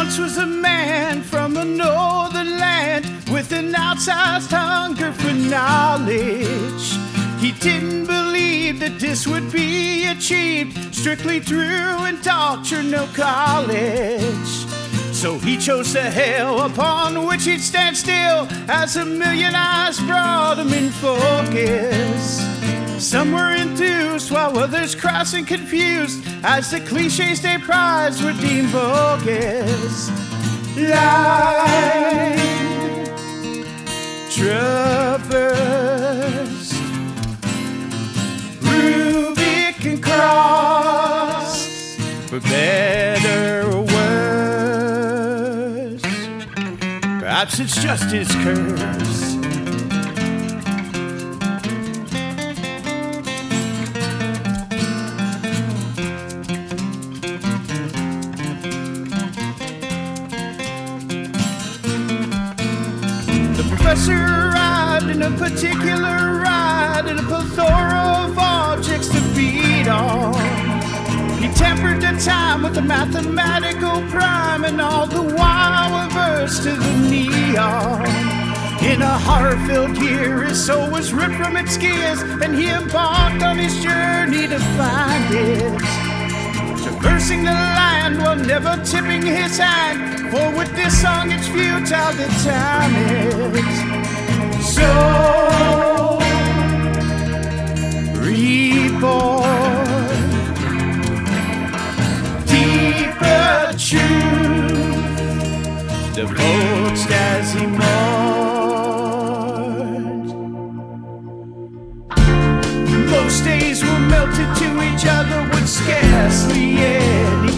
once was a man from a northern land with an outsized hunger for knowledge. He didn't believe that this would be achieved strictly through indoctrination, no college. So he chose the hell upon which he'd stand still as a million eyes brought him in focus. Some were enthused while others cross and confused as the cliches they prized were deemed bogus. Line traversed, Rubicon crossed, for better or worse. Perhaps it's just his curse. The professor arrived in a particular ride and a plethora of objects to feed on. He tempered the time with a mathematical prime and all the while reversed to the neon. In a horror-filled year, his soul was ripped from its gears and he embarked on his journey to find it. Traversing the land while never tipping his hand, for with this song it's futile to time it. So reborn, deeper truth divulged as he mourned. Most days were melted to each other with scarcely any